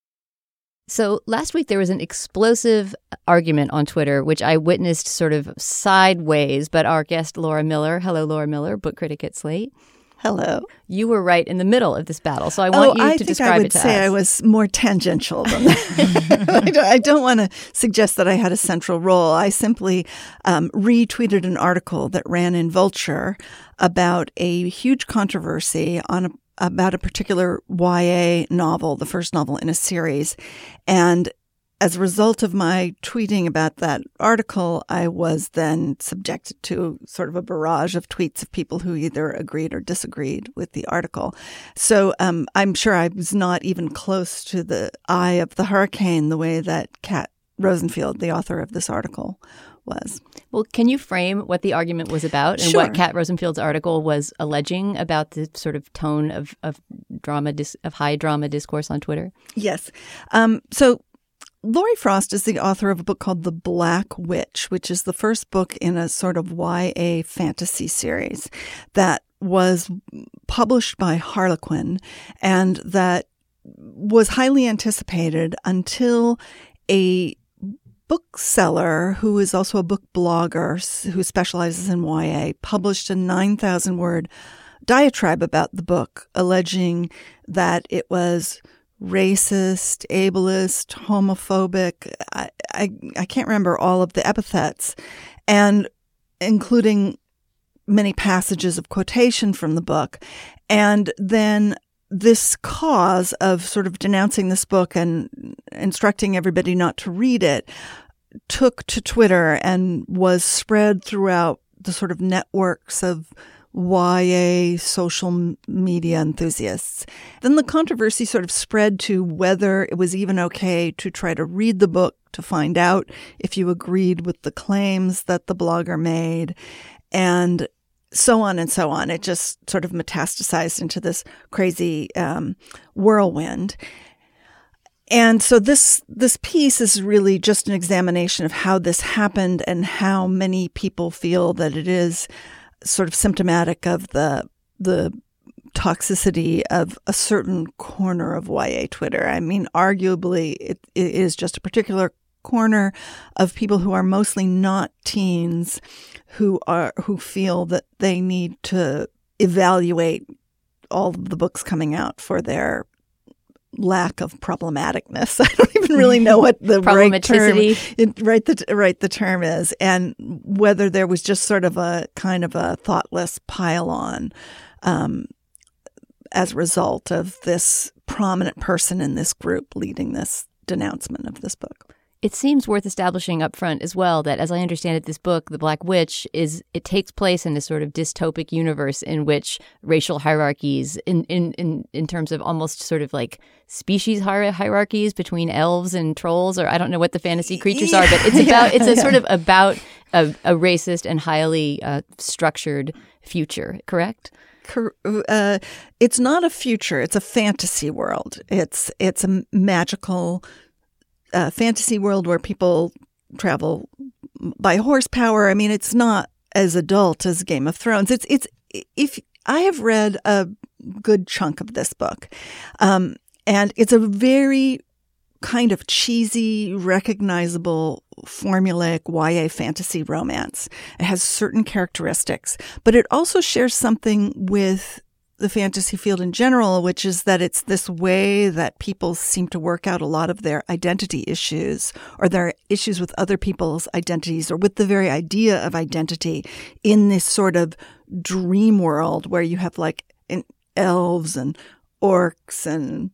So last week there was an explosive argument on Twitter, which I witnessed sort of sideways, but our guest Laura Miller, hello Laura Miller, book critic at Slate. Hello. You were right in the middle of this battle, so I want oh, you I to think describe I would it to say us. I was more tangential than that. I don't, I don't want to suggest that I had a central role. I simply um, retweeted an article that ran in Vulture about a huge controversy on a, about a particular Y A novel, the first novel in a series, and as a result of my tweeting about that article, I was then subjected to sort of a barrage of tweets of people who either agreed or disagreed with the article. So um, I'm sure I was not even close to the eye of the hurricane the way that Kat Rosenfield, the author of this article, was. Well, can you frame what the argument was about and Sure. what Kat Rosenfield's article was alleging about the sort of tone of, of drama, dis- of high drama discourse on Twitter? Yes. Um, so Laurie Frost is the author of a book called The Black Witch, which is the first book in a sort of Y A fantasy series that was published by Harlequin and that was highly anticipated until a bookseller who is also a book blogger who specializes in Y A published a nine thousand word diatribe about the book, alleging that it was racist, ableist, homophobic. I, I, I can't remember all of the epithets, and including many passages of quotation from the book. And then this cause of sort of denouncing this book and instructing everybody not to read it took to Twitter and was spread throughout the sort of networks of Y A social media enthusiasts. Then the controversy sort of spread to whether it was even okay to try to read the book to find out if you agreed with the claims that the blogger made, and so on and so on. It just sort of metastasized into this crazy um, whirlwind. And so this this piece is really just an examination of how this happened and how many people feel that it is sort of symptomatic of the the toxicity of a certain corner of Y A Twitter. I mean, arguably, it, it is just a particular corner of people who are mostly not teens, who are who feel that they need to evaluate all of the books coming out for their lack of problematicness. I don't even really know what the right term, it, right the right the term is, and whether there was just sort of a kind of a thoughtless pile on um, as a result of this prominent person in this group leading this denouncement of this book. It seems worth establishing up front as well that, as I understand it, this book, The Black Witch, is it takes place in this sort of dystopic universe in which racial hierarchies, in in, in, in terms of almost sort of like species hier- hierarchies between elves and trolls, or I don't know what the fantasy creatures are, but it's about it's a yeah. sort of about a, a racist and highly uh, structured future, correct? Uh, it's not a future; it's a fantasy world. It's it's a magical Uh, fantasy world where people travel by horsepower. I mean, it's not as adult as Game of Thrones. It's it's if I have read a good chunk of this book, um, and it's a very kind of cheesy, recognizable, formulaic Y A fantasy romance. It has certain characteristics, but it also shares something with the fantasy field in general, which is that it's this way that people seem to work out a lot of their identity issues or their issues with other people's identities or with the very idea of identity in this sort of dream world where you have like an elves and orcs and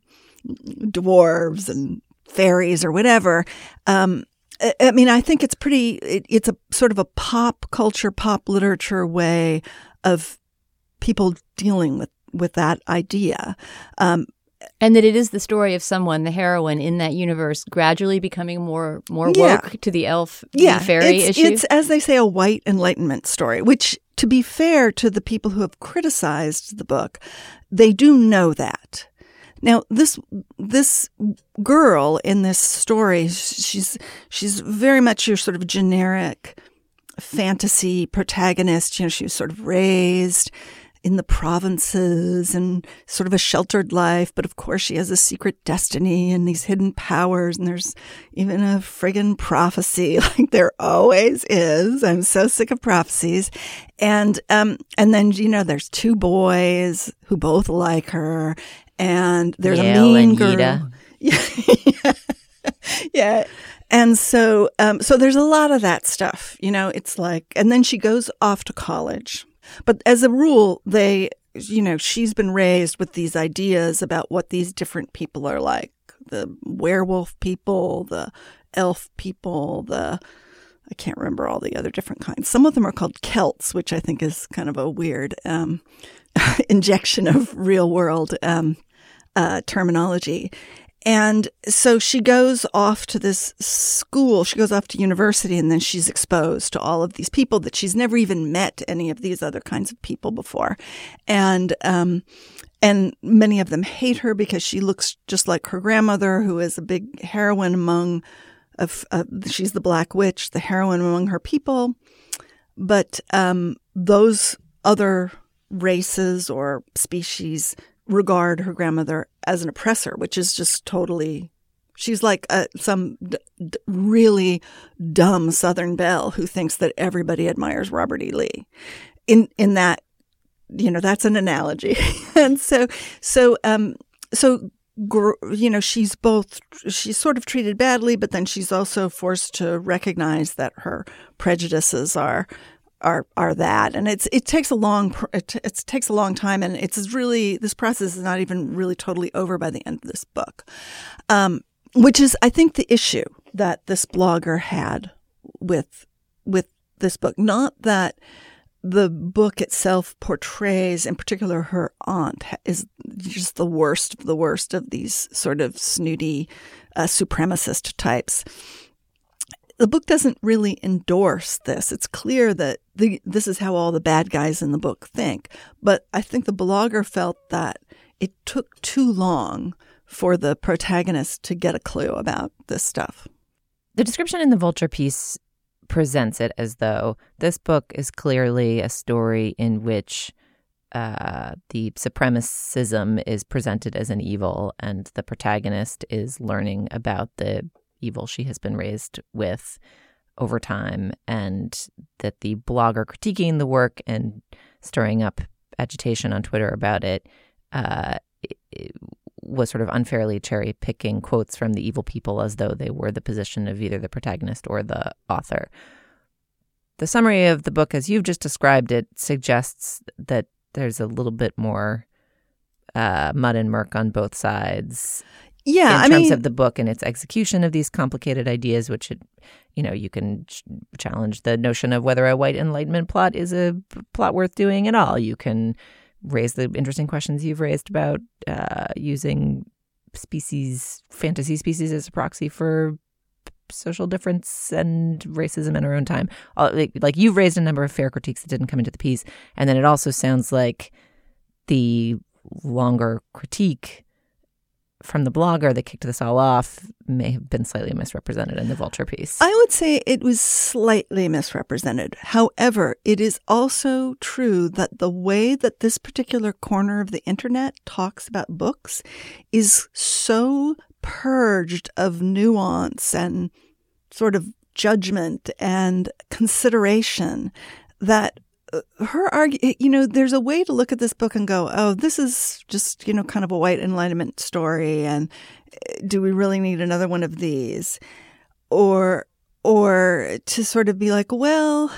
dwarves and fairies or whatever. Um, I mean, I think it's pretty, it, it's a sort of a pop culture, pop literature way of people dealing with, with that idea. Um, and that it is the story of someone, the heroine in that universe, gradually becoming more more yeah. woke to the elf yeah, the fairy it's, issue. It's, as they say, a white enlightenment story, which, to be fair to the people who have criticized the book, they do know that. Now, this this girl in this story, she's she's very much your sort of generic fantasy protagonist. You know, she was sort of raised in the provinces and sort of a sheltered life. But of course, she has a secret destiny and these hidden powers. And there's even a friggin' prophecy, like there always is. I'm so sick of prophecies. And um, and then, you know, there's two boys who both like her. And there's Yale a mean and girl. Yida. Yeah. yeah. And so, um, so there's a lot of that stuff, you know, it's like, and then she goes off to college. But as a rule, they, you know, she's been raised with these ideas about what these different people are like. The werewolf people, the elf people, the, I can't remember all the other different kinds. Some of them are called Celts, which I think is kind of a weird um, injection of real world um, uh, terminology. And so she goes off to this school, she goes off to university, and then she's exposed to all of these people that she's never even met any of these other kinds of people before. And, um, and many of them hate her because she looks just like her grandmother, who is a big heroine among, of, uh, she's the Black Witch, the heroine among her people. But um, those other races or species regard her grandmother as an oppressor, which is just totally, she's like a, some d- d- really dumb Southern belle who thinks that everybody admires Robert E. Lee. In in that, you know, that's an analogy. And so, so, um, so, gr- you know, she's both, she's sort of treated badly, but then she's also forced to recognize that her prejudices are are are that, and it's it takes a long it, it takes a long time, and it's really, this process is not even really totally over by the end of this book, um, which is, I think, the issue that this blogger had with with this book. Not that the book itself portrays, in particular, her aunt is just the worst of the worst of these sort of snooty uh, supremacist types. The book doesn't really endorse this. It's clear that the, this is how all the bad guys in the book think. But I think the blogger felt that it took too long for the protagonist to get a clue about this stuff. The description in the Vulture piece presents it as though this book is clearly a story in which uh, the supremacism is presented as an evil, and the protagonist is learning about the evil she has been raised with over time, and that the blogger critiquing the work and stirring up agitation on Twitter about it, uh, it was sort of unfairly cherry picking quotes from the evil people as though they were the position of either the protagonist or the author. The summary of the book, as you've just described it, suggests that there's a little bit more uh, mud and murk on both sides. Yeah, in I terms mean, of the book and its execution of these complicated ideas, which, it, you know, you can ch- challenge the notion of whether a white Enlightenment plot is a plot worth doing at all. You can raise the interesting questions you've raised about uh, using species, fantasy species, as a proxy for social difference and racism in our own time. Like, like you've raised a number of fair critiques that didn't come into the piece, and then it also sounds like the longer critique from the blogger that kicked this all off may have been slightly misrepresented in the Vulture piece. I would say it was slightly misrepresented. However, it is also true that the way that this particular corner of the internet talks about books is so purged of nuance and sort of judgment and consideration that her argue, you know, there's a way to look at this book and go, oh, this is just, you know, kind of a white Enlightenment story, and do we really need another one of these? Or, or to sort of be like, well,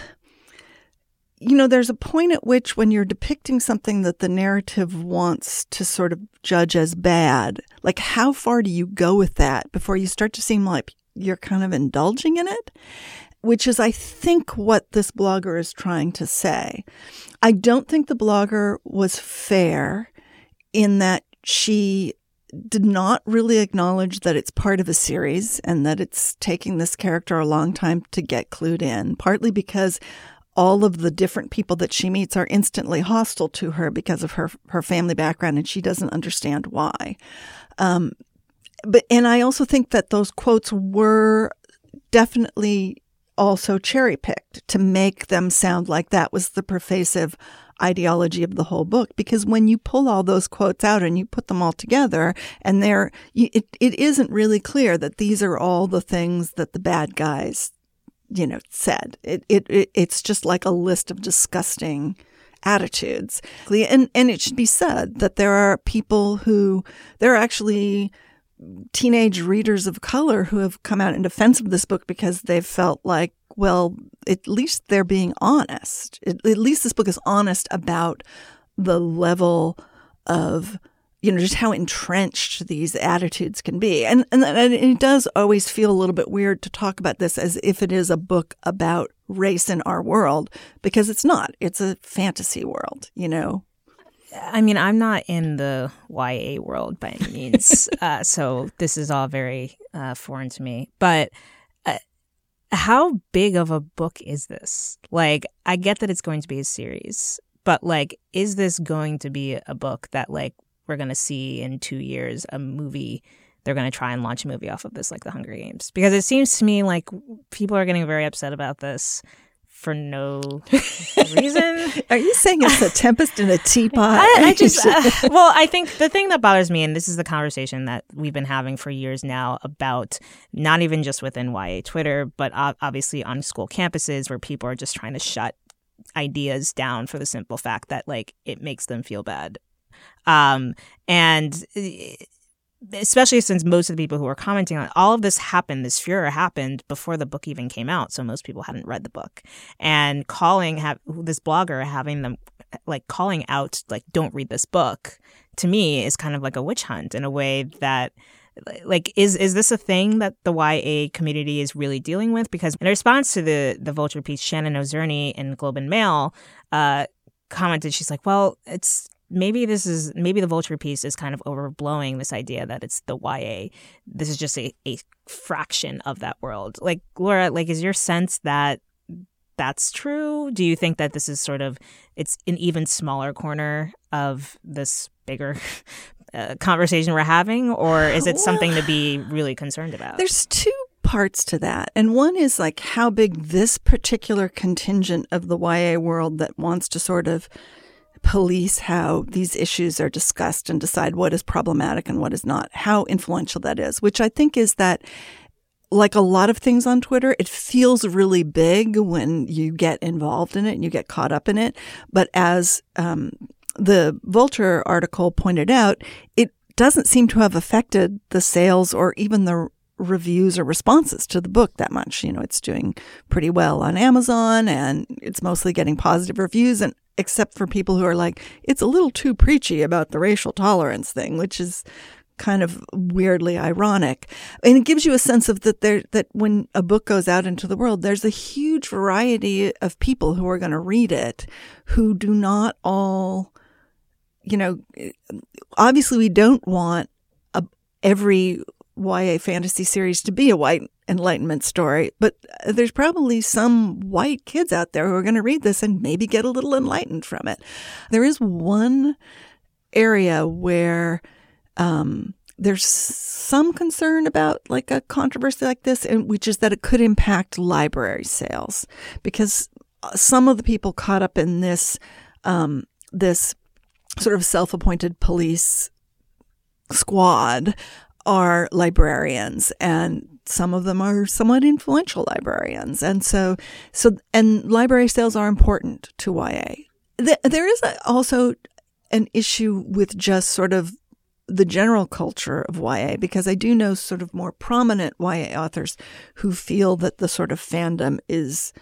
you know, there's a point at which when you're depicting something that the narrative wants to sort of judge as bad, like how far do you go with that before you start to seem like you're kind of indulging in it? Which is, I think, what this blogger is trying to say. I don't think the blogger was fair in that she did not really acknowledge that it's part of a series and that it's taking this character a long time to get clued in, partly because all of the different people that she meets are instantly hostile to her because of her her family background, and she doesn't understand why. Um, but and I also think that those quotes were definitely also cherry-picked to make them sound like that was the pervasive ideology of the whole book. Because when you pull all those quotes out and you put them all together, and they're, it, it isn't really clear that these are all the things that the bad guys, you know, said. It, it, it it's just like a list of disgusting attitudes. And, and it should be said that there are people who, there are actually teenage readers of color who have come out in defense of this book because they've felt like, well, at least they're being honest. At, at least this book is honest about the level of, you know, just how entrenched these attitudes can be. And, and, and it does always feel a little bit weird to talk about this as if it is a book about race in our world, because it's not. It's a fantasy world, you know. I mean, I'm not in the Y A world by any means, uh, so this is all very uh, foreign to me. But uh, how big of a book is this? Like, I get that it's going to be a series, but like, is this going to be a book that like we're going to see in two years, a movie? They're going to try and launch a movie off of this, like The Hunger Games, because it seems to me like people are getting very upset about this for no reason. Are you saying it's a tempest in a teapot? I, I just, uh, well, I think the thing that bothers me, and this is the conversation that we've been having for years now about not even just within Y A Twitter, but obviously on school campuses where people are just trying to shut ideas down for the simple fact that like it makes them feel bad. Um, and especially since most of the people who were commenting on it, all of this happened, this furor happened before the book even came out. So most people hadn't read the book. And calling have, this blogger having them like calling out, like, don't read this book, to me is kind of like a witch hunt in a way that, like, is is this a thing that the Y A community is really dealing with? Because in response to the, the Vulture piece, Shannon Ozerny in Globe and Mail uh, commented, she's like, well, it's maybe this is maybe the Vulture piece is kind of overblowing this idea that it's the Y A. This is just a, a fraction of that world. Like, Laura, like, is your sense that that's true? Do you think that this is sort of it's an even smaller corner of this bigger uh, conversation we're having, or is it something to be really concerned about? There's two parts to that. And one is like how big this particular contingent of the Y A world that wants to sort of police how these issues are discussed and decide what is problematic and what is not, how influential that is, which I think is that, like a lot of things on Twitter, it feels really big when you get involved in it and you get caught up in it. But as um, the Vulture article pointed out, it doesn't seem to have affected the sales or even the reviews or responses to the book that much. You know, it's doing pretty well on Amazon and it's mostly getting positive reviews, and except for people who are like, it's a little too preachy about the racial tolerance thing, which is kind of weirdly ironic. And it gives you a sense of that there, that when a book goes out into the world, there's a huge variety of people who are going to read it who do not all, you know, obviously we don't want a, every Y A fantasy series to be a white Enlightenment story, but there's probably some white kids out there who are going to read this and maybe get a little enlightened from it. There is one area where um, there's some concern about like a controversy like this, and which is that it could impact library sales, because some of the people caught up in this um, this sort of self-appointed police squad are librarians, and some of them are somewhat influential librarians. And so, so, and library sales are important to Y A. There is also an issue with just sort of the general culture of Y A, because I do know sort of more prominent Y A authors who feel that the sort of fandom is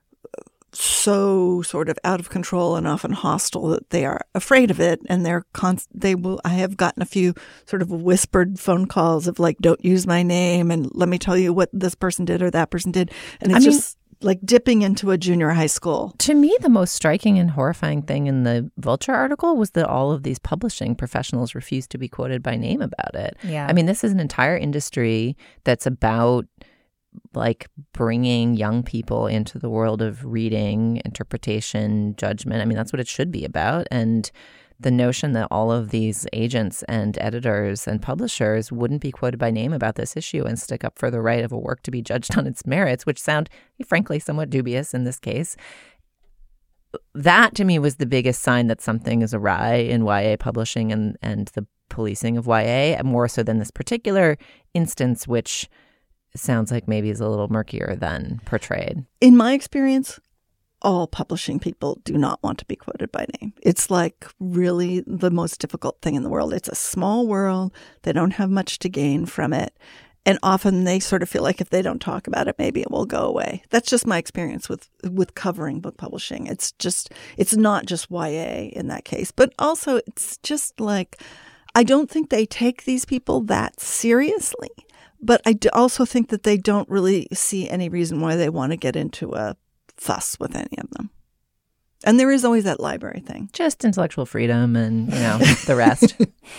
so sort of out of control and often hostile that they are afraid of it, and they're const- they will. I have gotten a few sort of whispered phone calls of like, "Don't use my name," and let me tell you what this person did or that person did, and it's I just mean, like dipping into a junior high school. To me, the most striking and horrifying thing in the Vulture article was that all of these publishing professionals refused to be quoted by name about it. Yeah, I mean, this is an entire industry that's about like bringing young people into the world of reading, interpretation, judgment. I mean, that's what it should be about. And the notion that all of these agents and editors and publishers wouldn't be quoted by name about this issue and stick up for the right of a work to be judged on its merits, which sound, frankly, somewhat dubious in this case. That, to me, was the biggest sign that something is awry in Y A publishing and, and the policing of Y A, more so than this particular instance, which sounds like maybe is a little murkier than portrayed. In my experience, all publishing people do not want to be quoted by name. It's like really the most difficult thing in the world. It's a small world. They don't have much to gain from it. And often they sort of feel like if they don't talk about it, maybe it will go away. That's just my experience with, with covering book publishing. It's just, it's not just Y A in that case, but also it's just like, I don't think they take these people that seriously. But I also think that they don't really see any reason why they want to get into a fuss with any of them. And there is always that library thing. Just intellectual freedom and, you know, the rest.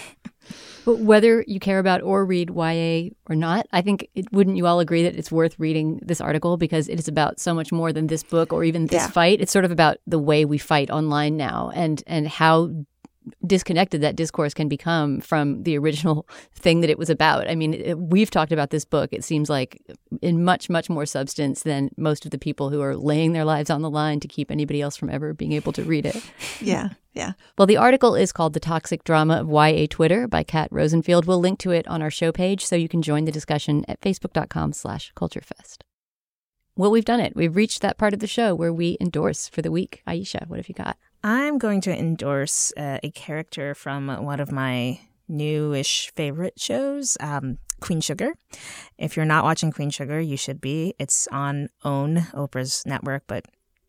But whether you care about or read Y A or not, I think, it, wouldn't you all agree that it's worth reading this article because it is about so much more than this book or even this Yeah. fight? It's sort of about the way we fight online now and, and how disconnected that discourse can become from the original thing that it was about. I mean, it, we've talked about this book, it seems like, in much, much more substance than most of the people who are laying their lives on the line to keep anybody else from ever being able to read it. Yeah, yeah. Well, the article is called The Toxic Drama of Y A Twitter by Kat Rosenfield. We'll link to it on our show page so you can join the discussion at facebook.com slash culturefest. Well, we've done it. We've reached that part of the show where we endorse for the week. Aisha, what have you got? I'm going to endorse uh, a character from one of my newish favorite shows, um, Queen Sugar. If you're not watching Queen Sugar, you should be. It's on OWN, Oprah's network, but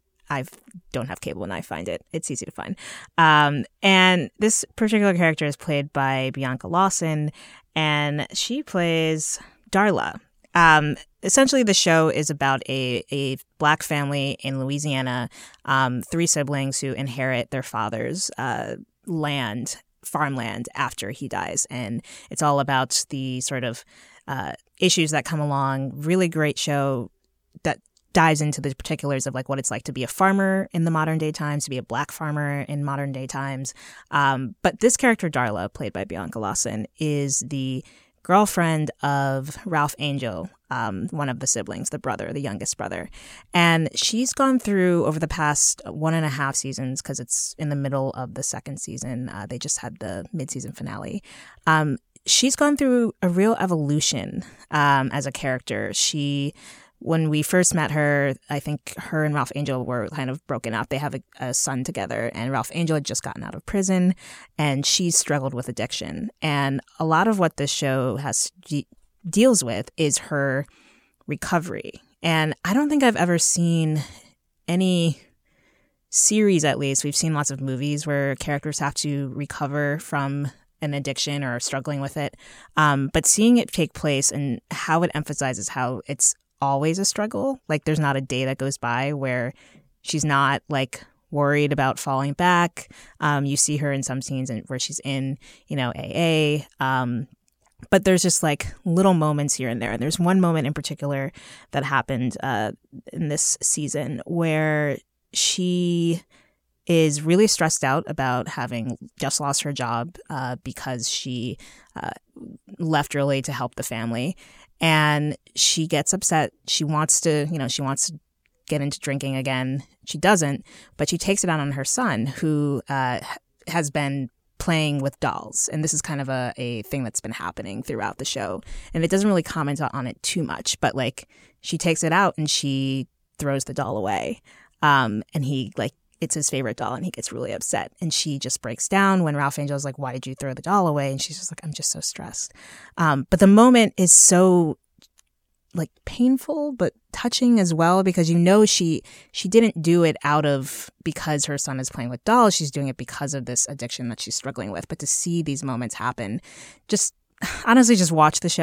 I don't have cable and I find it. It's easy to find. Um, and this particular character is played by Bianca Lawson, and she plays Darla. Um, essentially, the show is about a, a Black family in Louisiana, um, three siblings who inherit their father's uh, land, farmland, after he dies. And it's all about the sort of uh, issues that come along. Really great show that dives into the particulars of like what it's like to be a farmer in the modern day times, to be a Black farmer in modern day times. Um, but this character, Darla, played by Bianca Lawson, is the girlfriend of Ralph Angel, um, one of the siblings, the brother, the youngest brother. And she's gone through, over the past one and a half seasons, because it's in the middle of the second season, uh, they just had the mid-season finale. Um, she's gone through a real evolution um, as a character. She... When we first met her, I think her and Ralph Angel were kind of broken up. They have a, a son together, and Ralph Angel had just gotten out of prison, and she struggled with addiction. And a lot of what this show has de- deals with is her recovery. And I don't think I've ever seen any series, at least. We've seen lots of movies where characters have to recover from an addiction or struggling with it. Um, but seeing it take place and how it emphasizes how it's always a struggle. Like there's not a day that goes by where she's not like worried about falling back. Um, you see her in some scenes where she's in, you know, A A. Um, but there's just like little moments here and there. And there's one moment in particular that happened uh, in this season where she is really stressed out about having just lost her job uh, because she uh, left early to help the family. And she gets upset. She wants to, you know, she wants to get into drinking again. She doesn't, but she takes it out on her son, who uh, has been playing with dolls. And this is kind of a, a thing that's been happening throughout the show. And it doesn't really comment on it too much, but like she takes it out and she throws the doll away. Um, and he like, it's his favorite doll, and he gets really upset. And she just breaks down when Ralph Angel is like, why did you throw the doll away? And she's just like, I'm just so stressed. Um, but the moment is so like painful, but touching as well, because you know she she didn't do it out of because her son is playing with dolls. She's doing it because of this addiction that she's struggling with. But to see these moments happen, just honestly, just watch the show.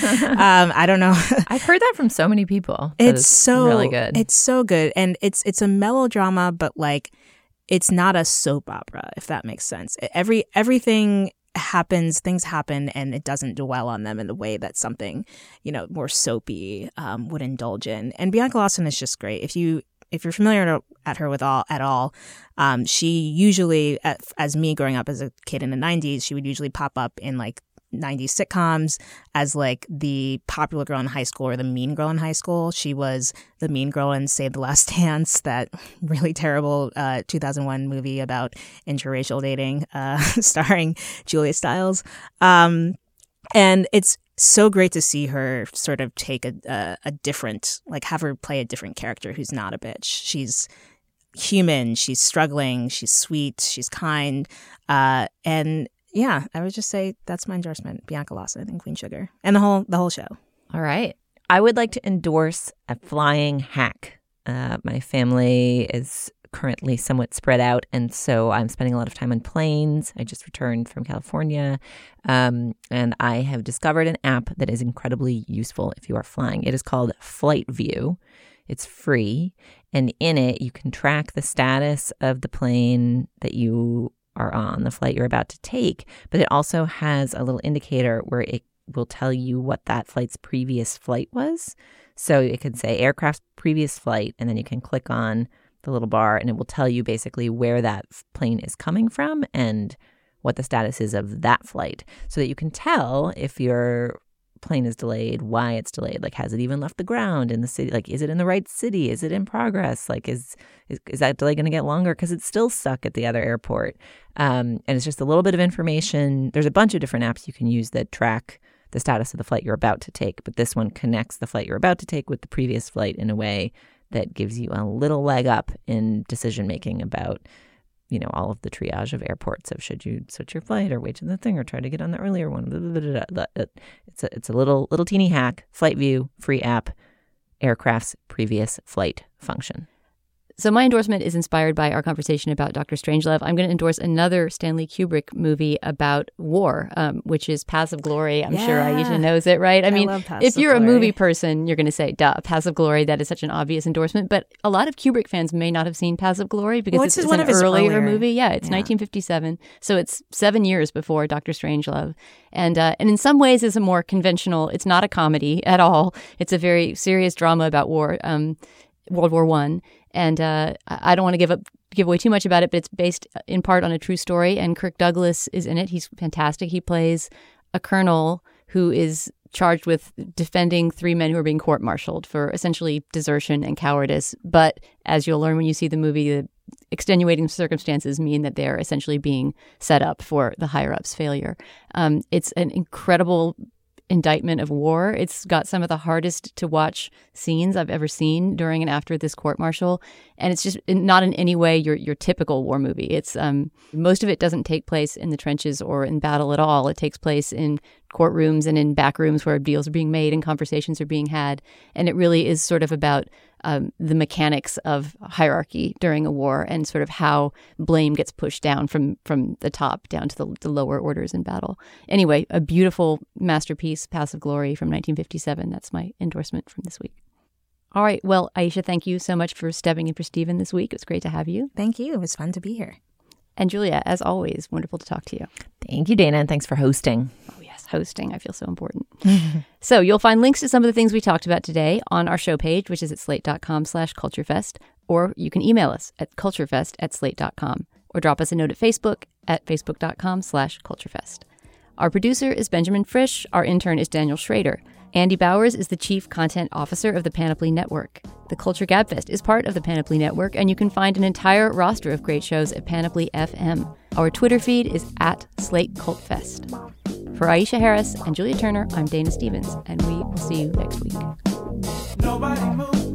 um, I don't know. I've heard that from so many people. It's so really good. It's so good, and it's it's a melodrama, but like it's not a soap opera, if that makes sense. Every everything happens, things happen, and it doesn't dwell on them in the way that something, you know, more soapy um, would indulge in. And Bianca Lawson is just great. If you if you're familiar at her with all at all, um, she usually, as me growing up as a kid in the nineties, she would usually pop up in like nineties sitcoms as like the popular girl in high school or the mean girl in high school. She was the mean girl in Save the Last Dance, that really terrible uh, two thousand one movie about interracial dating, uh, starring Julia Stiles. Um, and it's so great to see her sort of take a, a, a different, like have her play a different character who's not a bitch. She's human, she's struggling, she's sweet, she's kind, uh, and yeah, I would just say that's my endorsement. Bianca Lawson and Queen Sugar, and the whole the whole show. All right. I would like to endorse a flying hack. Uh, my family is currently somewhat spread out, and so I'm spending a lot of time on planes. I just returned from California, um, and I have discovered an app that is incredibly useful if you are flying. It is called Flight View. It's free. And in it, you can track the status of the plane that you are on, the flight you're about to take. But it also has a little indicator where it will tell you what that flight's previous flight was. So it could say aircraft's previous flight, and then you can click on the little bar, and it will tell you basically where that plane is coming from and what the status is of that flight, so that you can tell if your plane is delayed, why it's delayed. Like, has it even left the ground in the city? Like, is it in the right city? Is it in progress? Like, is is, is that delay going to get longer because it's still stuck at the other airport? Um, and it's just a little bit of information. There's a bunch of different apps you can use that track the status of the flight you're about to take, but this one connects the flight you're about to take with the previous flight in a way that gives you a little leg up in decision making about, you know, all of the triage of airports of should you switch your flight or wait to the thing or try to get on the earlier one. Blah, blah, blah, blah, blah. It's a it's a little little teeny hack. Flight View, free app, aircraft's previous flight function. So my endorsement is inspired by our conversation about Doctor Strangelove. I'm going to endorse another Stanley Kubrick movie about war, um, which is Paths of Glory. I'm yeah. sure Aisha knows it, right? I, I mean, love Paths if you're of a Glory. movie person, you're going to say, duh, Paths of Glory. That is such an obvious endorsement. But a lot of Kubrick fans may not have seen Paths of Glory because well, it's, it's, it's one an of his earlier earlier. movie. Yeah, it's yeah. nineteen fifty-seven. So it's seven years before Doctor Strangelove. And, uh, and in some ways, it's a more conventional, it's not a comedy at all. It's a very serious drama about war, um, World War One. And uh, I don't want to give up give away too much about it, but it's based in part on a true story. And Kirk Douglas is in it. He's fantastic. He plays a colonel who is charged with defending three men who are being court-martialed for essentially desertion and cowardice. But as you'll learn when you see the movie, the extenuating circumstances mean that they're essentially being set up for the higher-ups' failure. Um, it's an incredible indictment of war. It's got some of the hardest to watch scenes I've ever seen during and after this court-martial, and it's just not in any way your your typical war movie. It's um most of it doesn't take place in the trenches or in battle at all. It takes place in courtrooms and in back rooms where deals are being made and conversations are being had, and it really is sort of about um, the mechanics of hierarchy during a war and sort of how blame gets pushed down from from the top down to the, the lower orders in battle. Anyway, a beautiful masterpiece, Paths of Glory from nineteen fifty-seven. That's my endorsement from this week. All right. Well, Aisha, thank you so much for stepping in for Stephen this week. It was great to have you. Thank you. It was fun to be here. And Julia, as always, wonderful to talk to you. Thank you, Dana, and thanks for hosting. Oh, yes, hosting. I feel so important. So you'll find links to some of the things we talked about today on our show page, which is at slate.com slash culturefest, or you can email us at culturefest at slate dot com, or drop us a note at Facebook at facebook.com slash culturefest. Our producer is Benjamin Frisch. Our intern is Daniel Schrader. Andy Bowers is the Chief Content Officer of the Panoply Network. The Culture Gabfest is part of the Panoply Network, and you can find an entire roster of great shows at Panoply F M. Our Twitter feed is at Slate Cult Fest. For Aisha Harris and Julia Turner, I'm Dana Stevens, and we will see you next week. Nobody moves.